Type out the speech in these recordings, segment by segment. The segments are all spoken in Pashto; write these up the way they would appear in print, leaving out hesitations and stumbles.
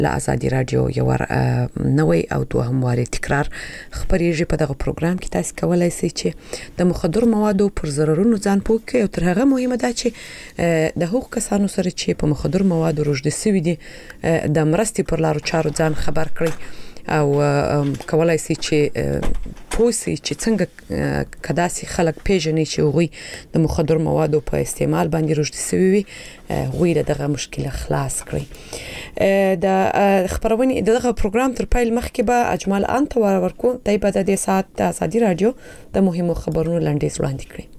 له ازادي رادیو یو نوې او دوهم واري تکرار خبرېږي په دغه پروګرام کې تاسو کولای شئ چې د مخدر موادو پر ضررونو ځان پوه کړئ او تر هغه مهمه ده چې د هغو کسانو سره چې په مخدر موادو روږدي شوي دي د مرستې پر لارو چارو ځان خبر کړئ او کولای شي چې پوسی چې څنګه کداسي خلک پیژني چې هغوی د مخدر موادو په استعمال باندې روږدي شوي وي هغوی دغه مشکل خلاص کړي د خبرونه دغه پروګرام تر پیل مخکې به اجمال انت ورکو دای په دې ساعت د ازادي رادیو د مهمو خبرونو لنډیز وړاندې کړي.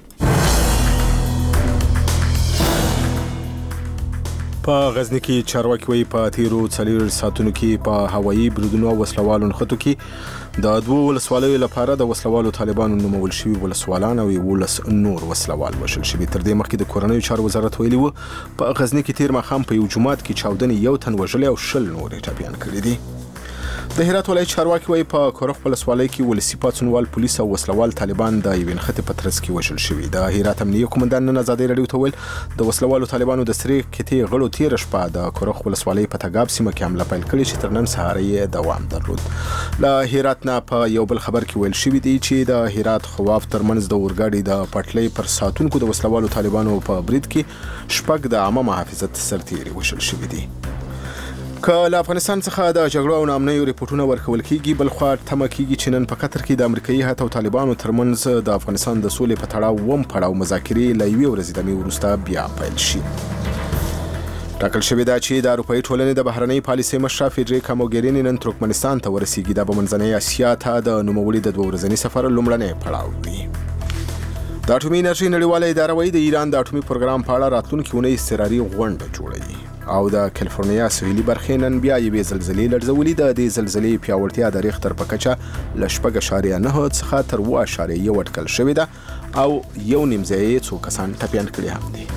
په غزنی کې چارواکي وایي په تیرو 4 ساعتونو کې په هوایي بریدونو او وسلوالو نښتو کې د 2 ولسوالیو لپاره د وسلوالو طالبانو نومول شوي ولسوالان او 11 نور وسلوال وشل شوي. تر دې مخکې د کورنیو چارو وزارت ویلي و په غزنی کې تیر ماښام په یو جماعت کې چاودنې یو تن وژلي او 10 نور ټپیان کړي دي. د هرات ولایت چارواکي وایي په کورخ ولسوالۍ کې ولسی پاتسونوال پولیس او وسلوال طالبان د یوې نښتې په ترڅ کې وژل شوي. د هرات امنیه قومندان نن ازادي رادیو ته ویل د وسلوالو طالبانو د سری کتې غړو تیر شپه د کورخ ولسوالۍ په تګاب سیمه کې حمله پیل کړې چې تر نن سهار یې دوام درلود. له هرات نه په یو بل خبر کې ویل شوي دي چې د هرات خواف ترمنځ د اورګاډي د پټلۍ پر ساتونکو د وسلوالو طالبانو په برید کې شپږ د عامه محافظت سرتیري وژل شوي دي. که له افغانستان څخه د جګړو او ناامنیو ریپورتونه ورکول کیږي بل خوا تمه کیږي چې نن په قطر کې د امریکایي هیات او طالبانو ترمنځ د افغانستان د سولې په تړاو وم پړاو مذاکرې له یوې ورځې دمې وروسته بیا پیل شي. ټاکل شوې ده چې د اروپایي ټولنې د بهرنۍ پالیسۍ مشره فیډریکا موګریني نن ترکمنستان ته ورسیږي. دا به منځنۍ اسیا ته د نوموړي د 2 ورځني سفر لومړنی پړاو وي. د اټومي انرژي نړیواله اداره وايي د ایران د اټومي پروګرام په اړه راتلونکي اونۍ اضطراري غونډه جوړوي. او د کالیفورنیا سویلي برخې نن بیا یوې زلزلې لړزولي. د دې زلزلې پیاوړتیا د ریختر په کچه له 4.9 څخه تر 7.1 اټکل شوې ده او یو نیمځای یې څو کسان ټپیان کړي هم دي.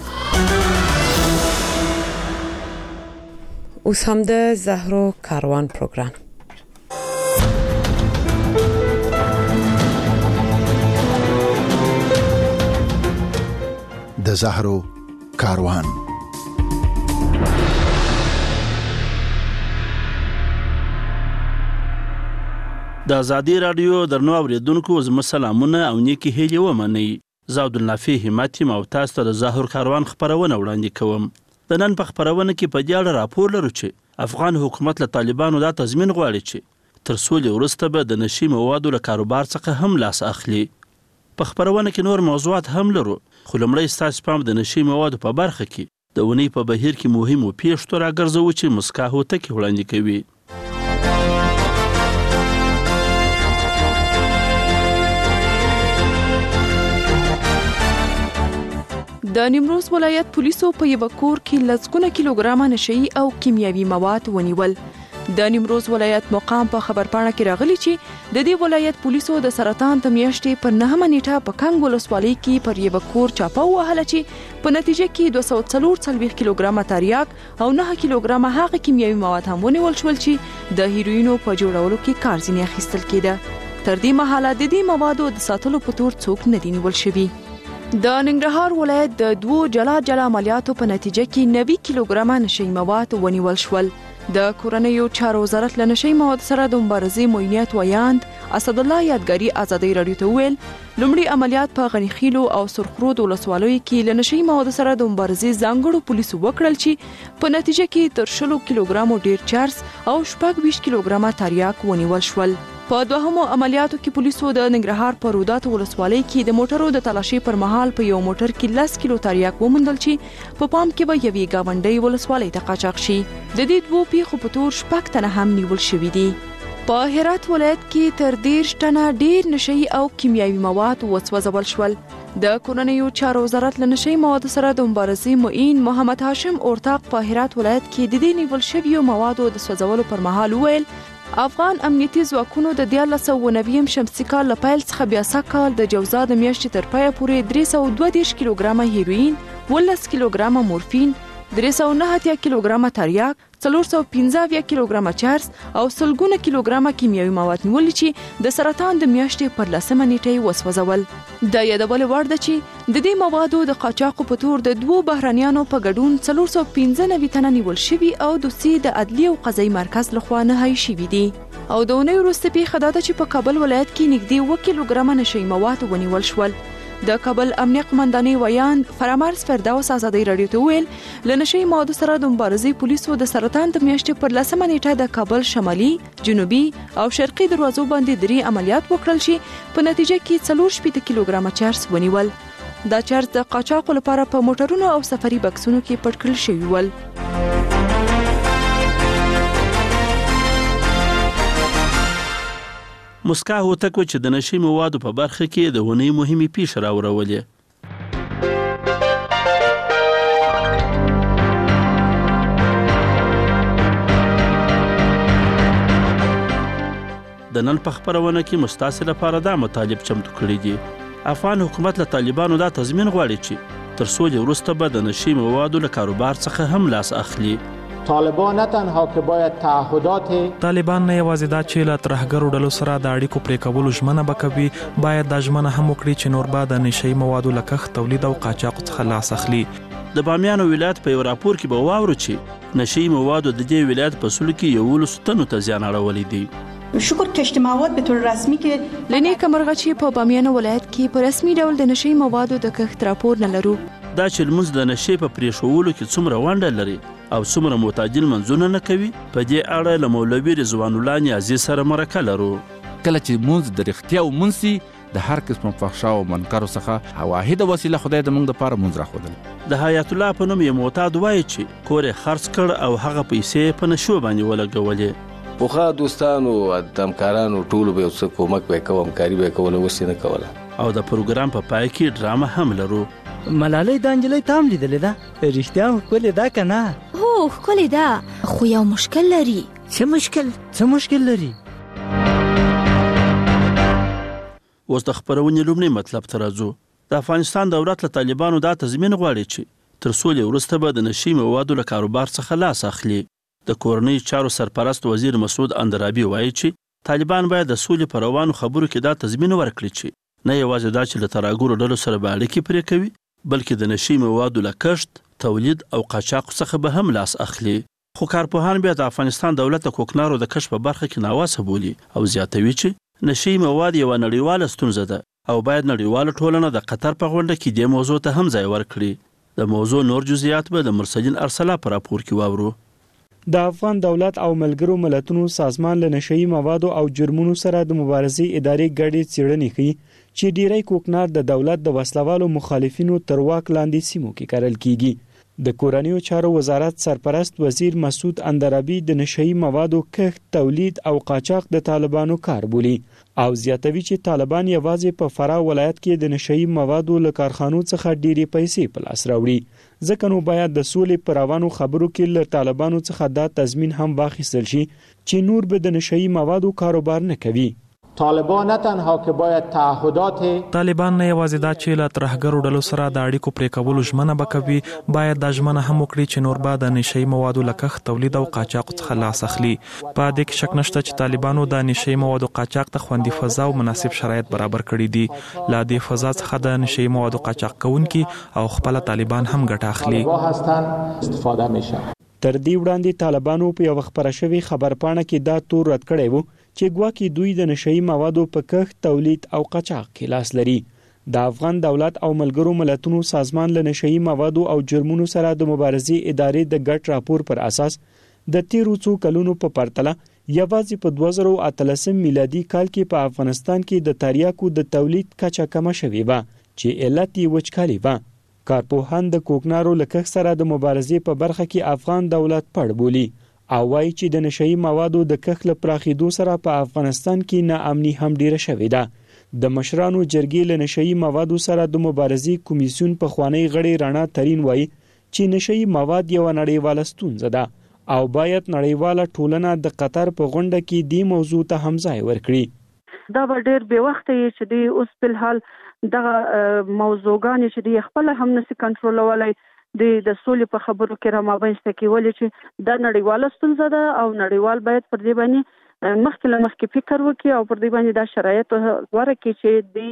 اوس هم د زهرو کاروان پروګرام. د زهرو کاروان. د ازادي رادیو درنو اوریدونکو زما سلامونه او نیکی هیلې ومنئ. زه عبدالنافع همت یم او تاسو ته د زهر کاروان خبرونه وړاندې کوم. د نن په خبرونه کې په دې اړه راپور لرو چې افغان حکومت له طالبانو دا تضمین غواړي چې تر سولې وروسته به د نشي موادو له کاروبار څخه هم لاس اخلي. په خبرونه کې نور موضوعات هم لرو خو لومړی ستاسو پام د نشي موادو په برخه کې د اونۍ په بهیر کې مهمو پیښو راګرځوو چې مسکا هوتکي وړاندې کوي. د نیمروز ولایت پولیسو په یو کور کې لسګونه کیلوګرام نشئی او کیمیاوي مواد ونیول. د نیمروز ولایت مقام په خبرپاڼه کې راغلی چې د دې ولایت پولیسو د سرطان د میاشتې په 9 نیټه په کنګ ولسوالۍ کې پر یو کور چاپه وهله چې په نتیجه کې 240 کیلوګرام تریاک او 9 کیلوګرام هغه کیمیاوي مواد هم ونیول شول چې د هیروینو په جوړولو کې کارځینې اخیستل کېده. تر دې مهاله د دې موادو د ساتلو په تور څوک نه دی نیول شوی. د ننګرهار ولایت د 2 جلا عملیاتو په نتیجه کې 90 کیلوګرام نشئی مواد ونیول شول. د کورنیو چارو وزارت له نشئی مواد سره د مبارزې موینیت ویاند اسد الله یادګاری ازادي رادیو ته ویل لومړی عملیات په غنیخیلو او سرخرود ولسوالیو کې له نشئی مواد سره د مبارزې ځانګړو پولیسو وکړل چې په نتیجه کې تر 10 کیلوګرام ډیر چارس او 20 کیلوګرام تریاک ونیول شول. په دوهمو عملیاتو کې پولیسو د ننګرهار په رودات ولسوالۍ کې د موټرو د تلاشي پر مهال په یو موټر کې 10 کیلو تریاک وموندل چې په پام کې به یوې گاونډۍ ولسوالۍ ته قاچاق شي. د دې 2 پیښو په تور 6 تنه هم نیول شوي دي. په هرات ولایت کې تر 10 تنه ډیر نشئی او کیمیاوي مواد وسوځول شول. د کورنیو چارو وزارت له نشئی مواد سره د مبارزې معین محمد هاشم اورتاق په هرات ولایت کې د دې نیول شویو موادو د سوځولو پر مهال ویل افغان امنیتي ځواکونو د 1990 شمسي کال له پیل څخه بیا سکهال د جوزا د میاشتې تر پایه پورې 332 کیلوګرام هیروین، 12 کیلوګرام مورفین، 309 کیلوګرام تریاک، 415 کیلوګرامه چرس او سلګونه کیلوګرامه کیمیاوي مواد نیول چې د سرطان د میاشتې پر 10مه نیټه وسوځول. د یادول وړ ده چې د دې موادو د قاچاقو په تور د دوو بهرانیانو په ګډون 415 تنه نیول شوي او دوی د عدلي او قضایي مرکز لخوا نهایی شوي دي. او د اونۍ وروسته پیښه دا ده چې په کابل ولایت کې نږدې 1 کیلوګرامه نشهیي مواد ونیول شول. د کابل امنیه قمندانۍ ویاند فرامرز فردوس ازادي رادیو ته ویل له نشهیي موادو سره د مبارزې پولیسو د سرطان د میاشتې پر 10مه نیټه د کابل شمالي، جنوبي او شرقي دروازو باندې 3 عملیات وکړل چې په نتیجه کې 4 کیلوګرامه چرس ونیول. دا چرس د قاچاقو لپاره په موټرونو او سفري بکسونو کې پټ کړل شوي ول. مسکا هوتک چې د نشي موادو په برخه کې د ونې مهمه پیښه راوړولې. د نن په خبرونه کې مستاسل لپاره دا مطالب چمتو کړی دي. افغان حکومت له طالبانو دا تضمین غواړي چې تر څو وروسته به د نشي موادو له کاروبار څخه هم لاس اخلي. طالبان نه تنها که باید تعهدات طالبان نه یوازې دا چې له ترهګرو ډلو سره د اړیکو پرې کولو ژمنه وکوي، باید دا ژمنه هم وکړي چې نور به د نشهیي موادو له کښت، تولید او قاچاق څخه لاس اخلي. د بامیان ولایت په یو راپور کې به واورو چې نشهیي موادو د دې ولایت په سلو کې 11 تنو ته زیان اړولی دی. شکر کشت مواد به طور رسمی که لنی کمرغه چې په بامیان ولایت کې په رسمي ډول د نشهیي موادو د کښت راپور نه لرو. دا چې لمونځ د نشې په پرېښولو کې څومره ونډه لري او څومره معتدل منځونه نه کوي، په دې اړه له مولوي رضوان الله نیازي سره مرکه لرو. کله چې مونځ د رښتیا ومونځ سي، د هر قسم فحشا او منکرو څخه واحده وسیله خدای د موږ دپاره مونځ راښودل. د حیات الله په نوم یو معتاد وایي چې کور یې خرڅ کړ او هغه پیسې په نشو باندې ولګولې. پوخا دوستانو همکارانو ټولو به یو څه کومک به یې کوه، همکاري به یې کوله، اوس یې نه کوله. او د پروګرام په پای کې ډرامه هم لرو. ملالۍ دا نجلۍ ته هم لیدلې ده؟ رښتیا هم ښکلې ده که نه؟ هو ښکلې ده، خو یو مشکل لري. څه مشکل لري؟ اوس د خبرونې لومړی مطلب ته راځو. د افغانستان دولت له طالبانو دا تضمین غواړي چې تر څو وروسته به د نشهیي موادو له کاروبار څخه لاس اخلي. د کورنۍ چارو سرپرست وزیر مسعود اندرابي وایي چې طالبان باید د سولې په روانو خبرو کې دا تضمین ورکړي چې نه یوازې دا چې له ترهګرو ډلو سره به اړیکې پرې کوي، بلکې د نشهیي موادو له کښت، تولید او قاچاق څخه به هم لاس اخلي. خو کارپوهان بیا د افغانستان دولت د کوکنارو د کشف په برخه کې ناواسه بولي او زیاتوي چې نشهیي مواد یوه نړیواله ستونزه ده او باید نړیواله ټولنه د قطر په غونډه کې دې موضوع ته هم ځای ورکړي. د موضوع نور جزئیات به د مرسلین ارسلا په راپور کې واورو. د افغان دولت او ملګرو ملتونو سازمان له نشهیي موادو او جرمونو سره د مبارزې ادارې ګډې څېړنې ښیي چې ډیری کوکنار د دولت د وسلوالو مخالفینو تر واک لاندې سیمو کې کرل کیږي. د کورنیو چارو وزارت سرپرست وزیر مسعود اندرابي د نشهیي موادو کښت، تولید او قاچاق د طالبانو کار بولي او زیاتوي چې طالبان یوازې په فراه ولایت کې د نشهیي موادو له کارخانو څخه ډیرې پیسې په لاس راوړي. ځکه نو باید د سولې په روانو خبرو کې له طالبانو څخه دا تضمین هم واخیستل شي چې نور به د نشهیي موادو کاروبار نه کوي. طالبان نه تنها که باید تعهدات طالبان نه یوازې دا چې له ترهګرو ډلو سره د اړیکو پرې کولو ژمنه وکوي، باید دا ژمنه هم وکړي چې نور به د نشهیي موادو له کښت، تولید او قاچاق څخه لاس اخلي. په دې کې شک نشته چې طالبانو د نشهیي موادو قاچاق ته خوندي فضا او مناسب شرایط برابر کړي دي. له دې فضا څخه د نشهیي موادو قاچاق کوونکي او خپل طالبان هم ګټه اخلي. تر دې وړاندې طالبانو په یو خبره شوی خبرپاڼه کې دا تور رد کړی وو چې ګواکې دوی د نشهیي موادو په کښت، تولید او قاچاق کې لاس لري. د افغان دولت او ملګرو ملتونو سازمان له نشهیي موادو او جرمونو سره د مبارزې ادارې د ګډ راپور پر اساس د تیرو څو کلونو په پرتله یوازې په 2013 میلادي کال کې په افغانستان کې د تریاکو د تولید کچه کمه شوې وه چې علت یې وچکالي وه. کارپوهان د کوکنارو له کښت سره د مبارزې په برخه کې افغان دولت پړ بولي او وایي چې د نشهیي موادو د کښت له پراخېدو سره په افغانستان کې ناامني هم ډیره شوې ده. د مشرانو جرګې له نشهیي موادو سره د مبارزې کمیسیون پخوانی غړی رانا ترین وایي چې نشهیي مواد یوه نړیواله ستونزه ده او باید نړیواله ټولنه د قطر په غونډه کې دې موضوع ته هم ځای ورکړي. دا به ډېر بې وخته یې چې دی اوس فلحال دغه موضوعګانې چې دی خپله هم نسي کنټرولولی، د سولې په خبرو کې رامنځته کېولې چې دا نړیواله ستونزه ده او نړیوال باید پر دې باندې مخکې فکر وکړي او پر دې باندې دا شرایط غوره کړي چې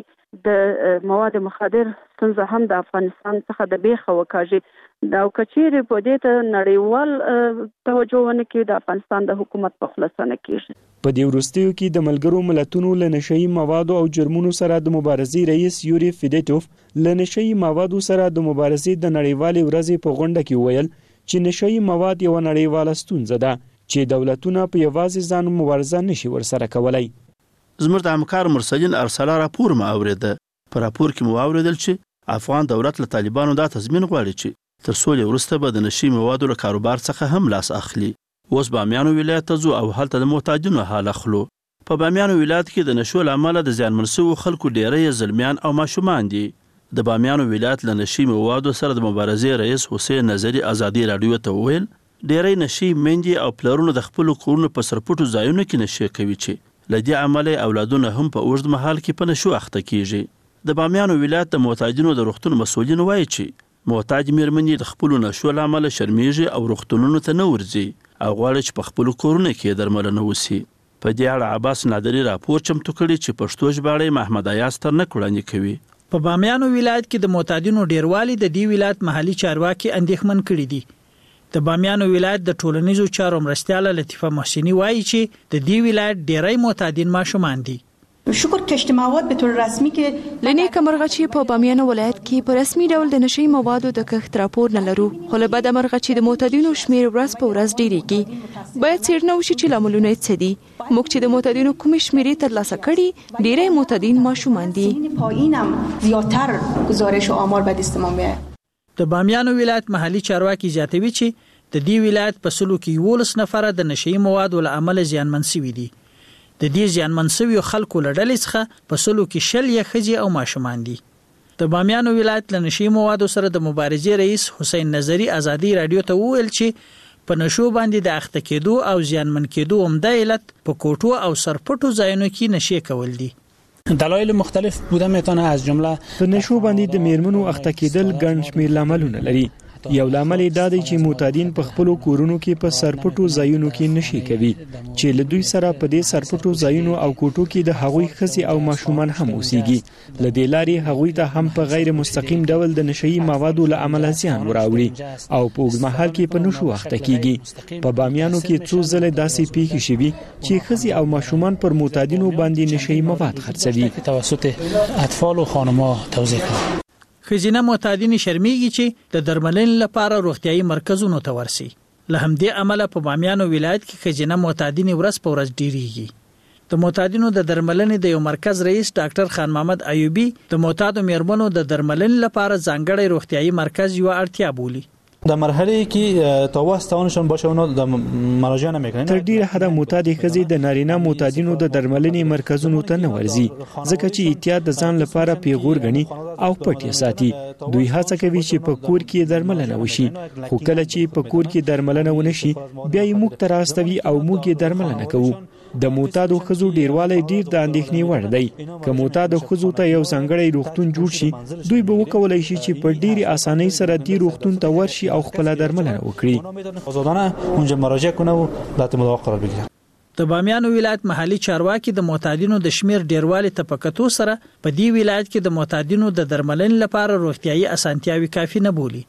د مواد مخدر ستونزه هم د افغانستان څخه د بیخه وکاږي دا کچېرې په دې ته نړیوال توجه ونه کړي د افغانستان د حکومت په خلاصانه کېږي. په دې وروستیو کې د ملګرو ملتونو له نشهیي موادو او جرمونو سره د مبارزې رئیس یوري فیډیټوف له نشهیي موادو سره د مبارزې د نړیوالې ورځې په غونډه کې ویل چې نشهیي مواد یو نړیواله ستونزه ده چې دولتونه په یوازې ځان مبارزه نشي ورسره کولای. زموږ د همکار مرسلین ارسلا راپور ما اوریده. په راپور کې مو اوریدل چې افغان دولت له طالبانو دا تضمین غواړي چې تر سولې وروسته به د نشي موادو له کاروبار څخه هم لاس اخلي. اوس بامیانو ولایت ته ځو او هلته د محتاجینو حال اخلو. په بامیانو ولایت کې د نشو له امله د زیانمن شوو خلکو ډیری زلمیان او ماشومان دي. د بامیانو ولایت له نشي موادو سره د مبارزې رئیس حسین نظری ازادي رادیو ته ویل ډیری نشي میندې او پلرونو د خپل کورونو په سرپټو ځایونو کې نشي کوي چې لدې عمله اولادونه هم په اوږد مهال کې په نشو اخته کیږي. د بامیانو ولایت د محتاجینو د روغتون مسؤلین وایي چې محتاج میرمنې د خپل نشو له امله شرمیږي او روغتونونو ته نه ورځي او غواړي چې په خپل کورونو کې درملنه وشي. په دې اړه عباس نادری راپور چمتو کړی چې پښتو ژباړې محمد ایاز تر نه وړاندې کوي. په بامیانو ولایت کې د معتادینو ډیروالی د دې ولایت محلي چارواکي اندېښمن کړي دي. د بامیانو ولایت د ټولنیزو چارو مرستیاله لطیفه محسنی وایي چې د دې ولایت ډیری معتادین ماشومان دي. شکر کشت مواد به طور رسمی کې لنی کمرغچی په بامیانو ولایت کې په رسمي ډول د نشي موادو د کښت راپور نه لرو، خو له بده مرغه چې د معتادینو شمیر ورځ په ورځ ډیریږي. باید څېړنه وشي چې لاملونه یې څه دي. موږ چې د معتادینو کومې شمیرې ترلاسه کړي ډیری معتادین ماشومان دي. پایینم زیاتر گزارش و آمار به دستمان میاد. د بامیانو ولایت محلي چارواکي زیاتوي چې د دې ولایت په سلو کې 11 نفره د نشي موادو له امله زیانمن شوي دي. د دې زیانمن شویو خلکو له ډلې څخه په سلو کې 10 ښځې او ماشومان دي. د بامیانو ولایت له نشي موادو سره د مبارزې رئیس حسین نظری ازادي رادیو ته وویل چې په نشو باندې د اخته کېدو او زیانمن کېدو عمده علت په کوټو او سرپټو ځایونو کې نشي کول دي. دلایل مختلف بوده میتونه از جمله په نشو باندې د میرمنو اخته کېدل ګڼ شمېر لاملونه لري. یو لامل دا دی چې معتادین په خپل کورونو کې په سرپټو ځایونو کې نشي کوي چې له دوی سره په دې سرپټو ځایونو او کوټو کې د هغوی ښځې او ماشومان هم اوسېږي. له دې لارې هغوی ته هم په غیر مستقیم ډول د نشهیي موادو له امله زیان وراوړي او په اوږد مهال کې په نشو اخته کیږي. په بامیانو کې څو ځله داسې پیښې شوي چې ښځې او ماشومان پر معتادینو باندې نشهیي مواد خرڅوي. توسط اطفال و خانم‌ها توزیع کړي. خزینه معتادین شرمیږي چې د درملنې لپاره روغتيایي مرکزونو ته ورسي. له همدې عمله په بامیانو ولایت کې خزینه معتادین ورځ په ورځ ډیریږي. د معتادینو د درملنې د یو مرکز رئیس ډاکټر خان محمد ایوبی د معتادو میرمنو د درملنې لپاره ځانګړی روغتيایي مرکز یو اړتیا بولي. در مرحله که تا واسطه‌شون باشه اونا د مراجعه نمیکنن. تر ډیره حد معتاد ښځې د نارینه معتادینو د درملنې مرکزونو ته نه ورځي ځکه چې احتیاط د ځان لپاره پیغور غني او پټ ساتي. دوی هڅه کوي چې په کور کې درملنه وشي، خو کله چې په کور کې درملنه ونشي بیا یې موږ ته راستوي او موږ یې درملنه کوو. د معتادو ښځو ډیروالی ډیر د اندېښنې وړ دی. که معتادو ښځو ته یو ځانګړی روغتون جوړ شي دوی به وکولای شي چې په ډیرې اسانۍ سره دې روغتون ته ورشي او خپله درملنه وکړي. آزادانه اونجا مراجعه کنه و تحت مداوا قرار بگیره. د بامیانو ولایت محلي چارواکي د معتادینو د شمیر ډیروالی ته په کتو سره په دې ولایت کې د معتادینو د درملنې لپاره روغتيایي اسانتیاوي کافي نه بولي.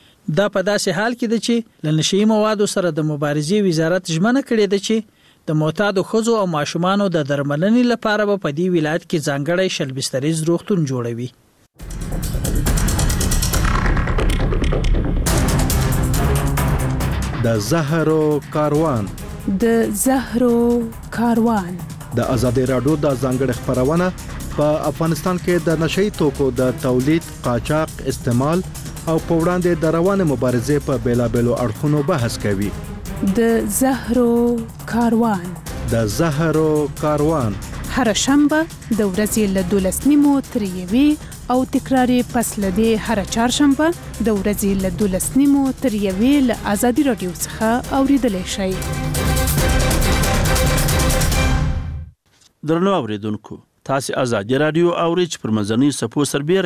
دا په داسې حال کې ده چې له نشهیي موادو سره د مبارزې وزارت ژمنه کړې ده چې د معتادو ښځو او ماشومانو د درملنې لپاره به په دې ولایت کې ځانګړی شلبستریز روغتون جوړوي. د زهرو کاروان د ازادي راډیو د ځانګړي خبرونه په افغانستان کې د نشئی توکو د تولید، قاچاق، استعمال او په وړاندې د روانه مبارزې په بیلابېلو اړخونو بحث کوي. د زهرو کاروان هر شنبه د ورځې له 12:30 تر 1 او تکراری پس له دې هر چهارشنبه د ورځې له 12:30 تر 1 له ازادي رادیو څخه اوریدلای شئ. درنو اوریدونکو، تاسو ازادي رادیو اورئ چې پر منځنۍ صفو سربېره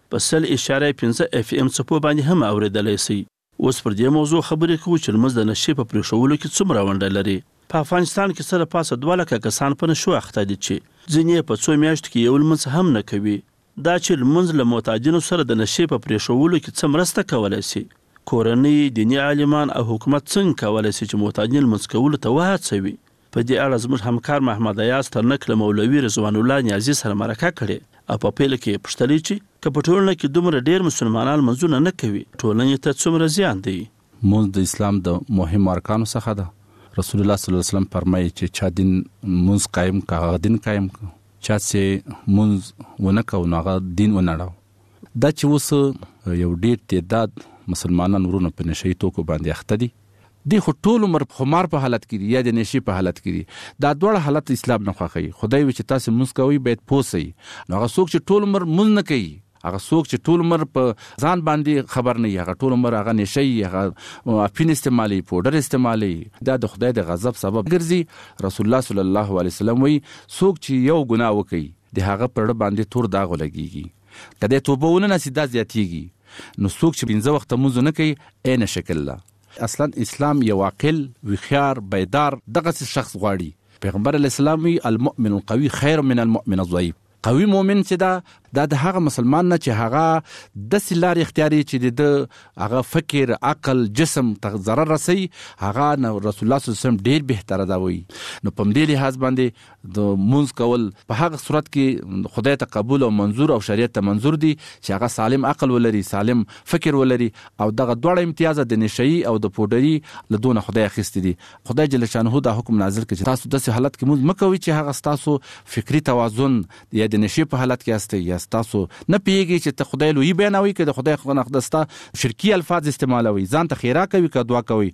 په 100.5 FM څپو باندې هم اوریدلای شئ. اوس پر دې موضوع خبرې کوو چې لمونځ د نشې په پرېښولو کې څومره ونډه لري. په افغانستان کې سره پاسه 2 لکه کسان په نشو اخته دي چې ځینې په 2 میاشتو کې یو لمونځ هم نه کوي. دا چې لمونځ له معتادینو سره د نشې په پرېښولو کې څه مرسته کولی شي؟ کورنۍ، دیني عالمان او حکومت څنګه کولی شي چې معتادین لمونځ کولو ته وهڅوي؟ په دې اړه زموږ همکار محمد ایاز ترنک له مولوي رضوان الله نیازي سره مرکه کړې او په پیل کې پوښتلې چې که په ټولنه کې دومره ډېر مسلمانان لمونځونه نه کوي ټولنې ته څومره زیان دی؟ لمونځ د اسلام د مهم ارکانو څخه ده. رسول الله صلی الله علیه وسلم فرمایي چې چا دین مونږ قائم کا هغه دین قائم کا، چا چې مونږ ونه کو نو هغه دین ونړاو. دا چې اوس یو ډېر تعداد مسلمانان ورونه په نشي توکو باندې اخته دي. دی خو ټول عمر خمار په حالت کې دي یا د نشي په حالت کې دي. دا دوړ حالت اسلام نه خوښي. خدای وی چې تاسو مونږ کوي باید پوسئ. نو هغه څوک چې ټول عمر مونږ نه کوي، هغه څوک چې ټول عمر په ځان باندې خبر نه، هغه ټول عمر هغه نشي، هغه افین استعمالي، پودر استعمالي، دا د خدای د غضب سبب ګرځي. رسول الله صلی الله علیه وسلم وی څوک چې یو ګناه وکړي د هغه پر باندې تور داغ لګيږي، کله توبه ونه نسی دا زیاتیږي. نو څوک چې 15 وخت مونږ نه کوي عین شکل لا. اصلا اسلام یو عاقل، وخيار، بیدار دغه شخص غواړي. پیغمبر علیه السلام وی المؤمن القوي خیر من المؤمن الضعيف. قوي مؤمن چې دا د هغه مسلمان نه چې هغه د سلار اختیاري چې د هغه فکر، عقل، جسم ته ضرر رسي، هغه نو رسول الله صلی الله علیه وسلم ډیر بهتره دا وي. نو په دې لحاظ باندې د مونږ کول په هغه صورت کې خدای ته قبول او منظور او شریعت ته منظور دي چې هغه سالم عقل ولري، سالم فکر ولري او دغه دوړ امتیاز د نشئی او د پودري له دون خدای اخیستی دي. خدای جل شانه دا حکم نازل کړي چې تاسو د حالت کې مونږ مکوي چې هغه تاسو فکری توازن یا د نشي په حالت کې استه یا تاسو نه پیږي چې ته خدای لوی بیانوي کې د خدای خنخدستا شرکی الفاظ استعمالوي، ځان ته خیره کوي که دعا کوي.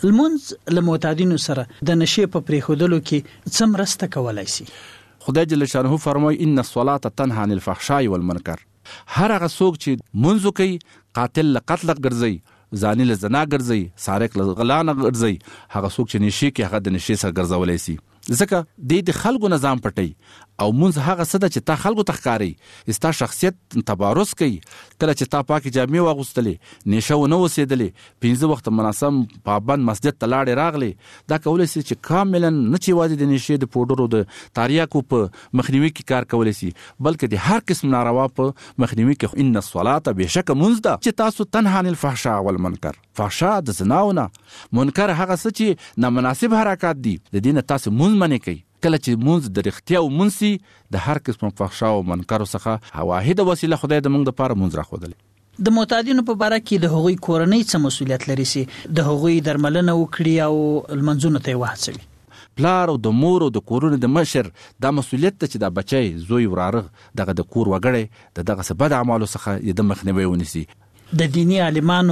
لمونځ له معتادینو سره د نشي په پریښودلو کې څه مرسته کولای شي؟ خدای جل شانه فرمایي ان الصلاه تنهى عن الفحشاء والمنکر. هر هغه څوک چې منځ کوي، قاتل له قتل ګرځي، زانی له زنا ګرځي، سارق له غلا نه ګرځي، هغه څوک چې نشي کې هغه د نشي سره ګرځولای شي. ځکه د خلکو نظام پټي او مونږ هغه څه ده چې تا خلکو ته ښکاري، ستا شخصیت تبارز کوي. کله چې تا پاکي جامې واغوستلې، نشه ونه اوسېدلې، 15 وخت مناسب پابند مسجد ته لاړې راغلې، دا کولی شي چې کاملا نه چې یوازې د نشې د پوډرو د تاریاکو په مخنیوي کې کار کولی شي، بلکې د هر قسم ناروا په مخنیوي کې. ان الصلاه بهشکه مونځ ده چې تاسو تنهى عن الفحشاء والمنکر. فحشاء د زناونه، منکر هغه څه چې نامناسب حرکات دي، د دین تاسو مونږ منې کوي. کله چې مونږ د رښتیا او منسي د هر قسم فحشاء او منکر څخه واحده وسیله خدای د موږ لپاره مونږ راخودل. د معتادینو په باره کې د هغوی کورنۍ څه مسؤلیت لري چې د هغوی درملنه وکړي او لمنځونه ته وهڅوي؟ پلار او د مور او د کورونو د مشر دا مسؤلیت ته چې دا بچي زوی وراره دغه د کور وګړي دغه څه بد اعمالو څخه د مخنیوي ونیسي. د دینی عالمانو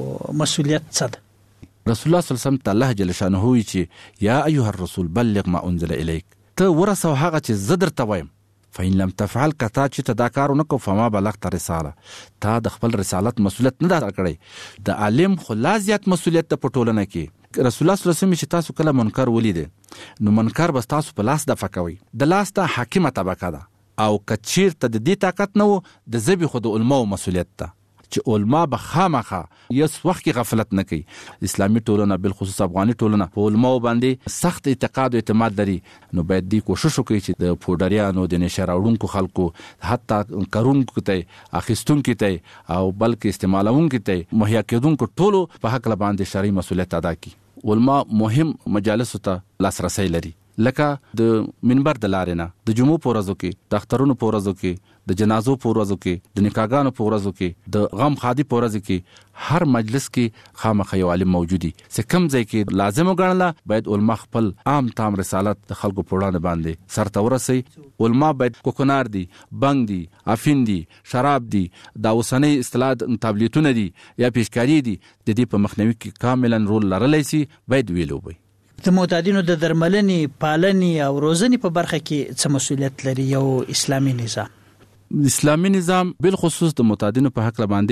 مسؤلیت څه ده؟ رسول الله صلی الله علیه وسلم ته الله جل شانه وی چې یا ایها الرسول بلغ ما انزل الیک، ته ورسو هغه چې زه درته وایم. فإن لم تفعل کتا چې ته دا کار ونه کوې فما بلغت رساله، تا د خپل رسالت مسؤلیت نه دا کړی. د عالم خو لا زیات مسؤلیت په ټولنه کې. رسول الله صلی الله علیه وسلم چې تاسو کله منکر ولیدې نو منکر بس تاسو په لاس دفع کوئ. د لاس ته حاکمه طبقه ده او کچیر ته د دې طاقت نه و د ذبح خود علماء مسؤلیت ده چې علما به خامخه یس وخت کې غفلت نه کوي. اسلامي ټولنه بالخصوص افغاني ټولنه په علماء باندې سخت اعتقاد او اعتماد لري. نو باید دی کوشش وکړي چې د پودریانو د نشه راوړونکو خلکو حتی کارونکو ته اخیستونکو ته او بلکې استعمالونکو ته مهیا کېدونکو ټولو په حق باندې شرعي مسؤلیت ادا کړي. علما مهم مجالس ته لاسرسي لري، لکه د منبر د لارې نه، د جمعو په ورځو کې، د اخترونو په ورځو کې، د جنازو په ورځو کې، د نکاحګانو په ورځو کې، د غم خادي په ورځو کې، هر مجلس کې خامخا یو عالم موجودي. چې کوم ځای کې لازم وګڼله باید علما خپل عام تام رسالت د خلکو په وړاندې باندې سرته ورسوي. علما باید کوکنار دي، بنګ دي، افین دي، شراب دي، دا اوسنۍ اصطلاح تابلیتونه دي یا پیشکاری دي، د دې په مخنیوي کې کاملا رول لرلی شي، باید ویلو وي. د معتادینو د درملنې، پالنې او روزنې په برخه کې څه مسؤلیت لري یو اسلامي نظام؟ اسلامي نظام بالخصوص د معتادینو په حق باندې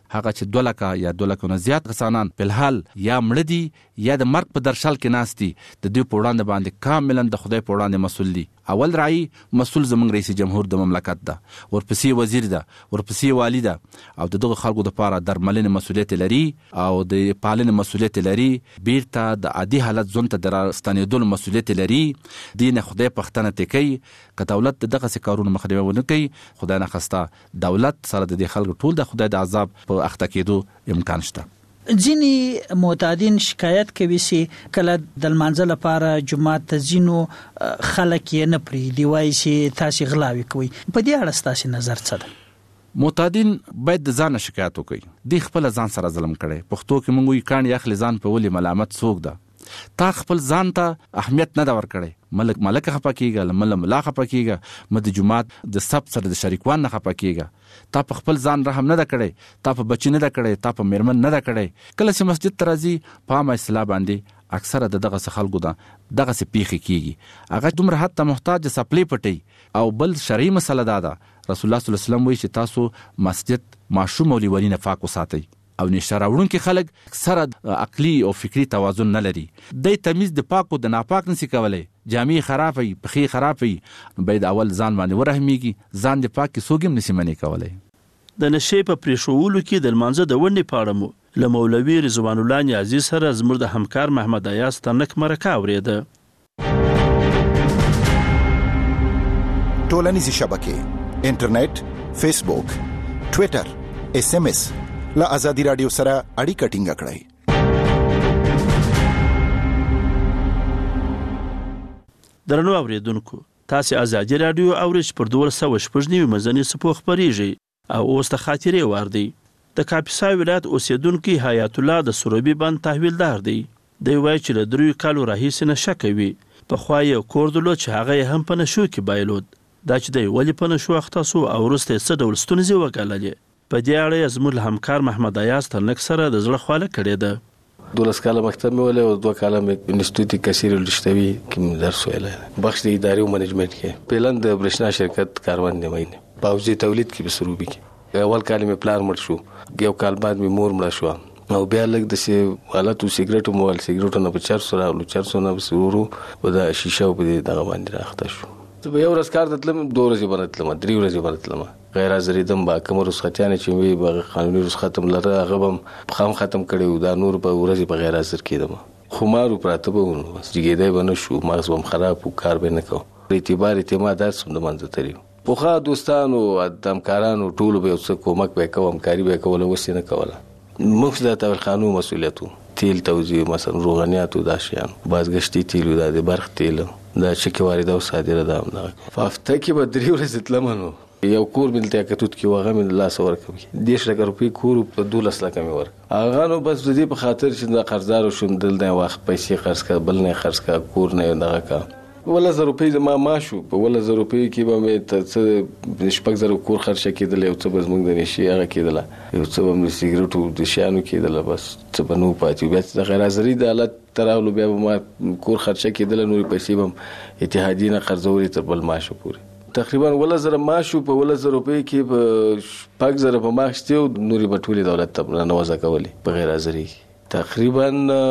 هغه چې 2 لک یا 2 لک نه زیات کسانان په الحال یا مړ دي یا د مرګ په درشل کې ناست دي، د دوی په وړاندې باندې کاملا د خدای په وړاندې مسؤل دي. اول رای مسؤل زموږ رئیس جمهور د مملکت ده، ورپسې وزیر ده، ورپسې والی ده، او دغه خلکو لپاره درملنې مسؤلیت لري او د پالنې مسؤلیت لري، بیرته د عادي حالت ژوند ته د راستنېدلو مسؤلیت لري. دین خدای پښتنه تکي که دولت دغه څه کارونه مخنیوي ونه کوي، خدای نه خواسته دولت سره د دې خلکو ټول د خدای د عذاب په اخته کېدو امکان شته. ځینی معتادین شکایت کوي چې کله د لمانځه لپاره جمعه ته ځینو خلک یې نه پرېږدي، وایي چې تاسو غلاوي کوي. په دې اړه ستاسو نظر څه ده؟ معتادین باید د ځان شکایت وکړي، د خپل ځان سره ظلم کړي. پښتو کې موږ وایو کاڼي اخلي ځان په ولې ملامت څوک ده. تا خپل ځان ته اهمیت نه دا ورکړي، ملک خپه کېږه، ملا خپه کېږه، د جماعت د سب سره د شریکوان نه خپه کېږه. تا په خپل ځان رحم نه دا کړي، تا په بچی نه دا کړي، تا په میرمن نه دا کړي. کله چې مسجد ته راځي په عامه اصطلاح باندې اکثره دغه خلکو ده دغه څه پیښې کېږي، هغه دومره حد ته محتاج سپلې پټي. او بل شرعي مسله دا ده، رسول الله صلی الله علیه وسلم وایي چې تاسو مسجد ماشوم او لیونی نه پاک وساتئ. او نشه راوړونکي خلک اکثره عقلي او فکری توازن نه لري، د تمیز د پاکو د ناپاک نشي کولای، جامې خرابوي، پخې خرابوي. باید اول ځان باندې ورحمېږي، ځان د پاک سوګم نشي منې کولای. د نشې په پریښولو کې د لمانځه د ونډې په اړه مو له مولوي رضوان الله نیازي سره زموږ د همکار محمد ایاز تنک مرکه اورېده. ټولنیزې شبکې، انټرنیټ، فیسبوک، ټویټر، SMS له آزادي رادیو سره اړیکه ټینګه کړئ. درنو اوریدونکو، تاسو آزادي رادیو اورئ پر 299 مزنی سپو خبريږي او اوس ته خاطرې وار دی. د کاپیسا ولایت اوسیدونکو حیات الله د سروبي بند تحویلدار دی. دی وایي چې له 3 کالو راهیسې نشه کوي. په خوا یې کور درلود چې هغه هم په نشو کې بایلود. دا چې دی ولې په نشو اخته سو او وروسته څه ډول ستونزې وګاللې. په دې اړه زموږ همکار محمد ایاز ترنک سره د زړه خواله کړې ده. 12 کاله مکتب مې ولې او 2 کاله مې انسټیټیوټ کثیر الرشتوي کې درس ویلای، بخش د ادارې او منیجمنت کې. پلان د برښنا شرکت کاروان دی مینه پاوزي تولید کې بسروبي کې. اول کال مې پلان مړ شو، یو کال بعد مې مور مړ شو، او بیا لګ د سی حالت او سیګریټ موبایل سیګریټ نه په 400 راولو 400 نه وسورو او د شیشه په دغه باندې راخته شو. ته یو ورځ کار دتلم، 2 ورځې باندې تلم، 3 ورځې باندې تلم. غیر حاضرې دم با کوم رخصتیانه چې وی به قانوني رخصت لره هغه هم خام ختم کړي، دا نور په ورځې په غیر حاضر کېدم. خمار پراته به ونه بس جګېدای بنه شو، مغز هم خراب او کار به نه کو. اعتبار اعتماد سم د منځ تري پوخا دوستانو ادمکارانو ټول به اوس کومک به کوم کاری به کول وسې نه کوله. مخ د تول قانون مسولیتو تیل توزیع مثلا روغانيات او داشیان بازګشتي تیل د برخ تیل دا چکی واردات او صادره ده. فافته کې به 3 ورځې تلمنو یو کور بلته کتوت کې وغه من الله سور کوي 10 لک روپی کور په 12 لک مې ورک. هغه نو بس د دې په خاطر چې د قرضدار شوم دل نه وخت پیسې خرڅ کا، بل نه خرڅ کا، کور نه دغه کا. ولا 1000 روپی زما ماشو په ولا 1000 روپی کې به مې ته شپږ زره کور خرڅ کېدل، یو څه بس موږ د نشي هغه کېدل، یو څه به سیګریټو د شانو کېدل، بس څه بنو پاتې. بیا د غیر حاضرې د حالت تراولو بیا ما کور خرڅ کېدل، نور پیسې به اتحادیه نه قرضوري تر بل ماشو پوري تقریبا ولا زره ماشو په ولا 1000 روپی کې په پاک زره په ماشتیو نوري بټولي دولت ته نوازه کولی په غیر حاضرې تقریبا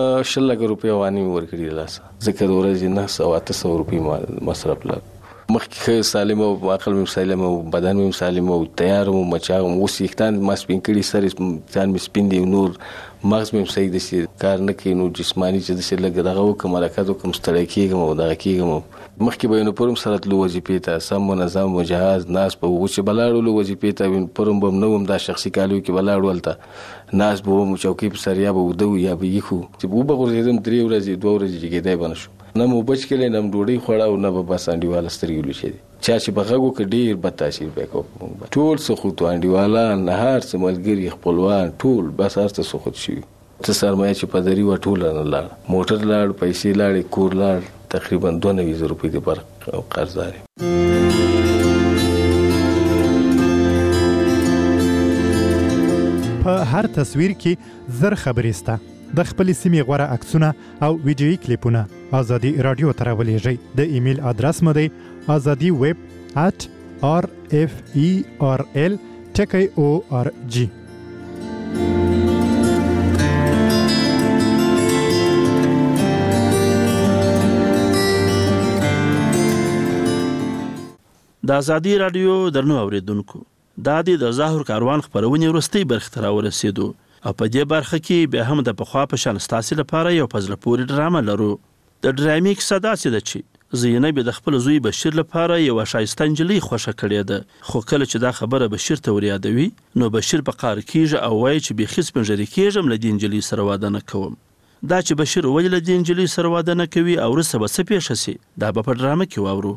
6 لک روپیا وانی ورکړي لاسه، ځکه د ورځې 900 روپی مصرف لا مخکې سالم او عقل مې سالم او بدن مې سالم او تیار او مچاغ اوس یختان ما سپین کړي سره ځان مې سپین دی، نور مغز مې صحیح دي، کار نه کوي، نو جسمانی چې د لګ دغه کوم حرکت کوم ستړی کېږم او دغه کېږم. مخکې به یو پرم سره تلو وظیفې ته سم منظم او جهاز ناس په وچه بلاړو وظیفې ته پرم بم نوم دا شخصي کالو کې بلاړو ولته ناس به مو چوکۍ په سر یا به ودو یا به یخو چې وو به ورزیدم 3 ورځې 2 ورځې کېدای بنه شو، نه مو بچ کړي نه ډوډۍ خوړا او نه به بس انډیواله سترګې لشي چا چې بغاګو کې ډیر بد تاثیر وکړ. ټول سخوت انډیواله نهار سملګری خپلوان ټول بس ارته سخوت شي. څه سرمایه چې په دری و ټول نه لاړ، موټر لاړ، پیسې لاړ، کور لاړ، تقریبا 9200 روپۍ د برق او قرضداري. په هر تصویر کې زر خبرې سته. د خپل سیمې غوړه عکسونه او ویډیويي کلیپونه آزادي رادیو ته راولېږئ. د ایمیل ادرس مو دی azadiweb@rferl.org. د ازادي رادیو درنو اوریدونکو دا د ظاهر کاروان خبرونه ورستي برخه تر ورسېدو او په دې برخه کې به هم د پخوا په شان ستاسو لپاره یو پزله پوری ډرامه لرو. د ډرامې کیسه داسې ده چې زینب د خپل زوی بشیر لپاره یو شایسته نجلۍ خوښه کړې ده، خو کله چې دا خبره بشیر ته وریادوي نو بشیر په قهر کېږي او وایي چې بېخي سپینږیري کېږم له دې نجلۍ سره واده نه کوم. دا چې بشیر ولې له دې نجلۍ سره واده نه کوي او وروسته به څه پیښه سي دا به په ډرامه کې واورو.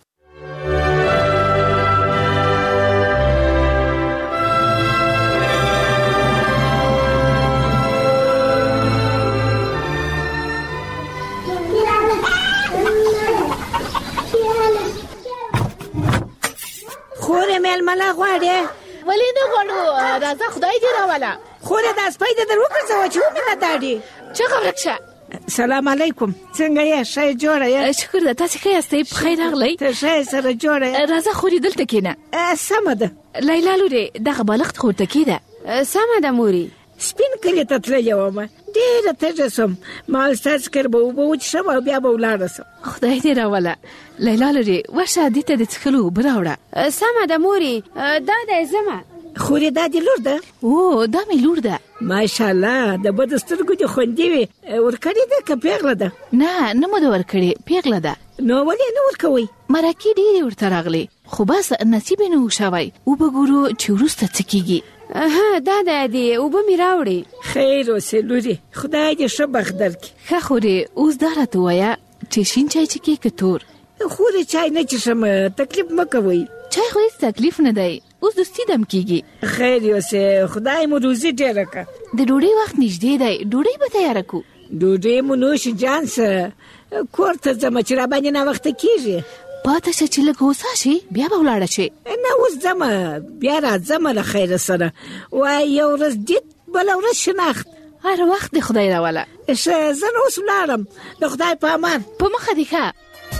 خورې مېلمله غواړې؟ ولې نه غواړو، راځه خدای دې راوله. خورې دا سپی دې در وګرځوه چې ومې نه داړي. چغه ورک شه. سلام علیکم، څنګه یې؟ ښه جوړه یې؟ شکر ده، تاسې ښه یاستئ؟ په خیر راغلی. ته ښه یې سره جوړه یې؟ راځه خورې دلته کښېنه. سمه ده. لیلا لورې دغه بالښت خو ورته کېږده. سمه ده مورې. سپین کلي ته تللې ومه، ډېره تږه سوم، ما ویل ستا څکر به اوبه وڅښم او بیا به ولاړه سم. خدای دې راوله. لیلا لورې ورشه دې ته د څښلو اوبه راوړه. سمه ده مورې، دا دی ځمه. خورې دا دې لور ده؟ او دا مې لور ده. ماشاءالله، د بدو سترګو دې خوندې وي. ورکړې ده که پیغله ده؟ نه نه مو ده ورکړې، پیغله ده. نو ولې نه ورکوئ؟ مرکې ډېرې ورته راغلې خو بس نصیب یې نه و شوی. اوبه ګورو چې وروسته څه کېږي. دا دی دی، اوبه مې راوړې. خیر اوسې لورې، خدای دې ښه بخت درکړي. ښه خورې اوس دا راته ووایه چې شین چای څښې که تور؟ خورې چای نه څښم، تکلیف مه کوئ. چای خو هېڅ تکلیف نه دی، اوس دوستي دم کېږي. خیر اوسې، خدای مو روزي ډېره کړه. د ډوډۍ وخت نږدې دی، ډوډۍ به تیاره کړو. ډوډۍ مو نوش جان سه، کور ته ځمه چې راباندې ناوخته کېږي. پاته شه چې لږ هوسا شي بیا به ولاړه شي. نه اوس ځمه، بیا راځمه له خیره سره. وایي یو ورځ دید بله ورځ شناخت. هر وخت د خدای راوله. ښه زه نو اوس ولاړم، د خدای په امان. په مخه دې ښه.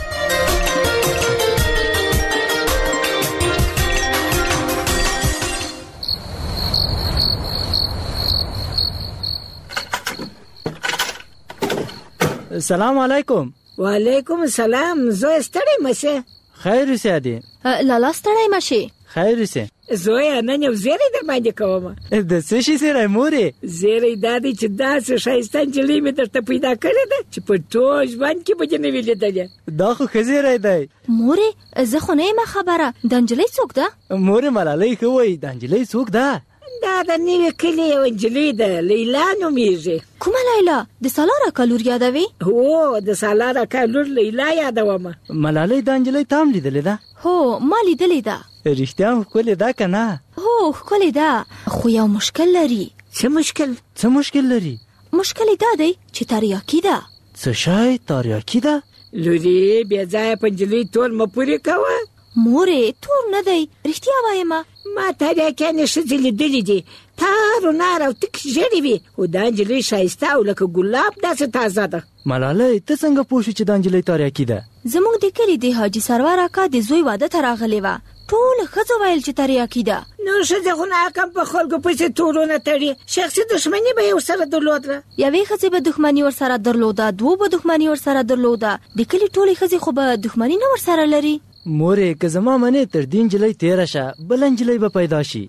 سلام علیکم. وعلیکم السلام. زوی ستړی مشه؟ خیر اوسې ادې. لالا ستړی مشې؟ خیر اوسې. زویه نن یو زیری در باندې کومه. د څه شي زیری مورې؟ زیری دا دی چې داسې ښایسته نجلۍ مې درته پیدا کړې ده چې په ټول ژوند کې به دې نه وي لیدلې. دا خو ښه زیری دی. مورې زه خو نه یم خبره، دا نجلۍ څوک ده؟ مورې ملالۍ ښه وایي، دا نجلۍ څوک ده؟ دا د نوي کلي یو نجلۍ ده، لیلا نومیږي. کومه لیلا؟ د سالار اکا لور یادوي؟ هو د سالار اکا لور لیلا یادومه. ملالۍ دا نجلۍ تا هم لیدلې ده؟ هو ما لیدلې ده. رښتیا هم ښکلې ده که نه؟ هو ښکلې ده، خو یو مشکل لري. څه مشکل؟ څه مشکل لري؟ مشکل یې دا دی چې تریاکي ده. څه شی تریاکي ده؟ لورې بې ځایه په نجلۍ تول مه پورې کوه. مورې تور نه دی، رښتیا وایم. ما تریاکیانې ښځې لیدلې دي، تار و نار او تک ژېړې وي، خو دا نجلۍ ښایسته او لکه ګلاب داسې تازه ده. ملالۍ ته څنګه پوه شو چې دا نجلۍ تریاکي ده؟ زموږ د کلي د حاجي سرور اکا د زوی واده ته راغلې وه، ټولو ښځو ویل چې تریاکي ده. نو ښځې خو ناکام په خلکو پسې تورونه تړي، شخصي دښمني به یې ورسره درلوده. یوې ښځې به دښمني ورسره درلوده، دوو به دښمني ورسره درلوده، د کلي ټولې ښځې خو به دښمني نه ورسره لري. مورې که زما منې تر دې نجلۍ تېره شه، بله نجلۍ به پیدا شي.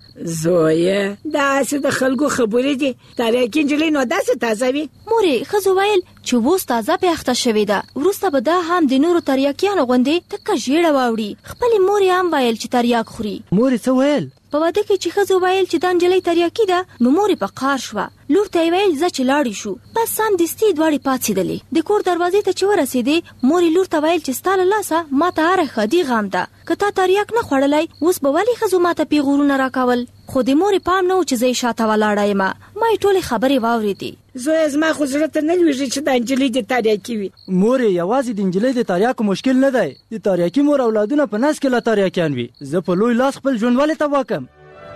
زویه داسې د خلکو خبرې دي، تریاکي نجلۍ نو داسې تازه وي. مورې ښځو ویل چې اوس تازه پیاخته شوې ده، وروسته به دا هم د نورو تریاکیانو غوندې تکه ژېړه واوړي. خپلې مورې هم ویل چې تریاک خوري. مورې څه ویل؟ په واده کې چې ښځو ویل چې دا نجلۍ تریاکي ده، نو مورې په قهر شوه. لور ته یې ویل ځه چې لاړې شو. بس سمدستي دواړې پاڅېدلې. د کور دروازې ته چې ورسېدې، مورې لور ته ویل چې ستا له لاسه ما ته هره ښادي غم ده، که تا تریاک نه خوړلی اوس به ولې ښځو ما ته پیغورونه راکول. خو د مورې پام نه و چې زه یې شاته ولاړه یم. ما یې ټولې خبرې واورېدې. زویه زما خو زړه ته نه لوېږي چې دا نجلۍ د تریاکي وي. مورې یوازې د نجلۍ د تریاکو مشکل نه دی، د تریاکي مور اولادونه په نس کې لا تریاکیان وي. زه په لوی لاس خپل ژوند ولې تباه کړم؟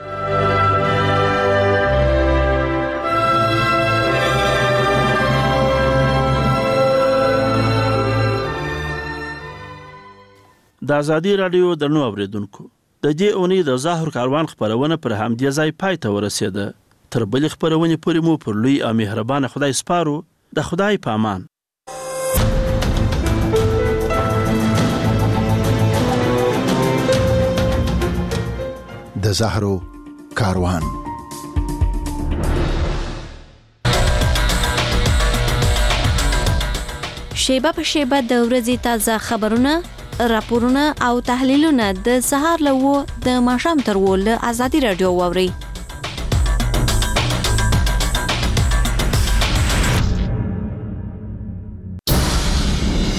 د ازادي رادیو درنو اوریدونکو، د دې اونۍ د ظاهر کاروان خبرونه پر همدې ځای پای ته ورسېده. تر بلې خبرونې پورې مو پر لوی او مهربانه خدای سپارو. د خدای په امان. زهرو کاروان. شیبه په شیبه د ورځې تازه خبرونه، راپورونه او تحلیلونه د سهار له 9 د ماښام تر 10 له آزادي رادیو واوري.